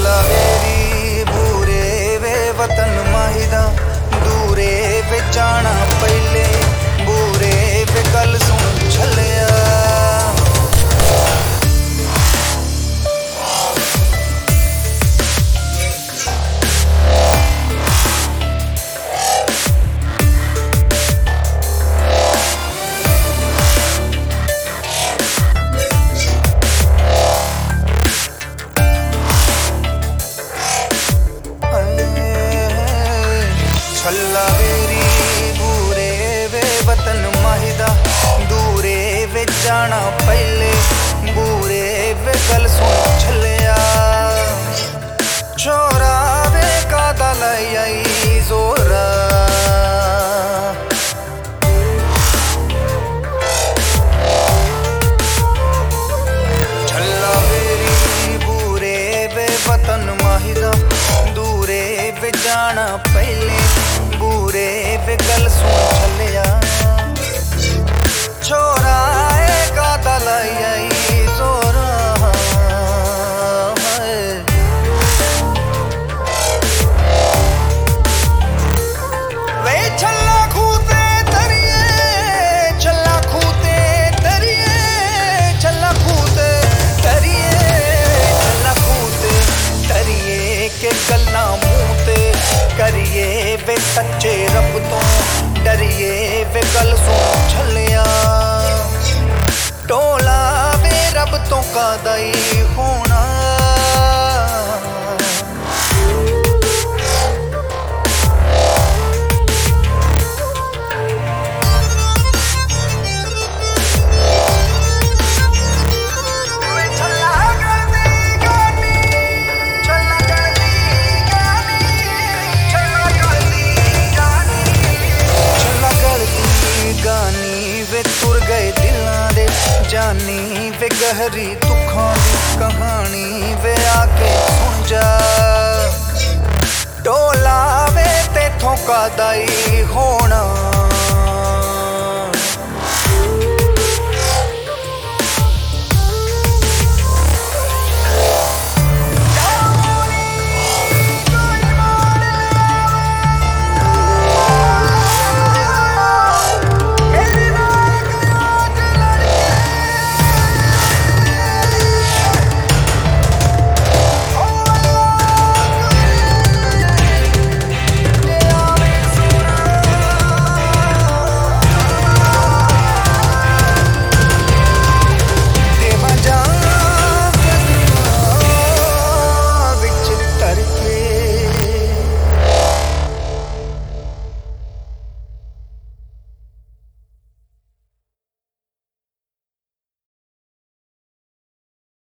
छल्ला वेरी बूरे वे वतन माहिदा दूरे वे जाना पहले बूरे वे गल सुन छलिया छल्ला वेरी बूरे वे वतन माहिदा दूरे वे जाना पहले बूरे वे गल सुन छलिया छोरा वे का दलाई जोरा छल्ला वेरी बूरे वे वतन माहिदा दूरे वे जाना पहले बूरे वे गल सुन छलिया छोरा का दलाई जोरा वे छल्ला खूते तरिए छल्ला खूते तरिए छल्ला खूते तरिए छल्ला खूते तरिए के गल्ला मुंह करिए वे सच्चे रब तो डरिए वे गल सुन छलिया टोला वे रब तो का दई होना वे तुर गए दिलां दे जानी वे गहरी दुखां दी कहानी वे आके सुन जा टोला वे तेथों का दाई होना।